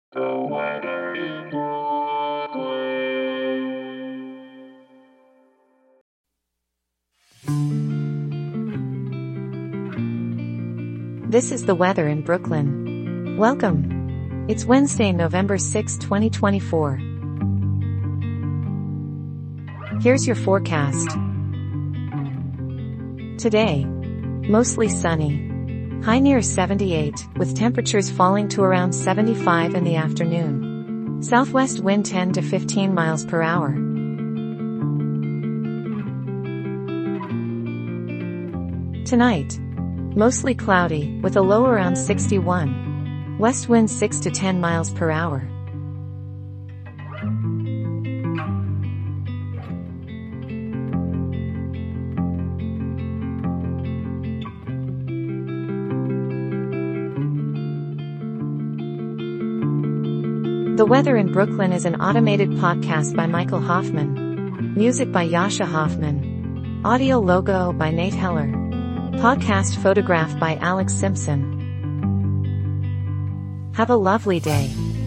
The weather in Brooklyn. This is the weather in Brooklyn. Welcome. It's Wednesday, November 6, 2024. Here's your forecast. Today, mostly sunny. High near 78, with temperatures falling to around 75 in the afternoon. Southwest wind 10 to 15 miles per hour. Tonight, mostly cloudy, with a low around 61. West wind 6 to 10 miles per hour. The Weather in Brooklyn is an automated podcast by Michael Hoffman. Music by Yasha Hoffman. Audio logo by Nate Heller. Podcast photograph by Alex Simpson. Have a lovely day.